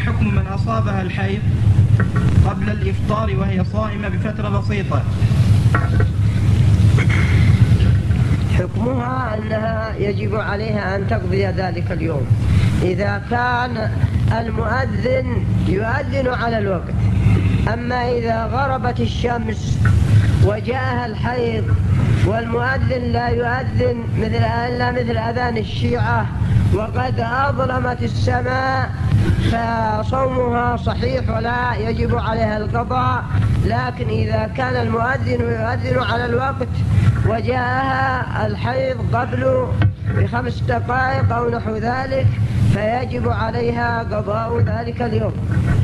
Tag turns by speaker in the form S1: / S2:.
S1: حكم من أصابها الحيض قبل الإفطار وهي صائمة بفترة بسيطة؟
S2: حكمها أنها يجب عليها أن تقضي ذلك اليوم إذا كان المؤذن يؤذن على الوقت. أما إذا غربت الشمس وجاءها الحيض والمؤذن لا يؤذن إلا مثل أذان الشيعة وقد أظلمت السماء فصومها صحيح ولا يجب عليها القضاء. لكن إذا كان المؤذن يؤذن على الوقت وجاءها الحيض قبل ب5 دقائق أو نحو ذلك فيجب عليها قضاء ذلك اليوم.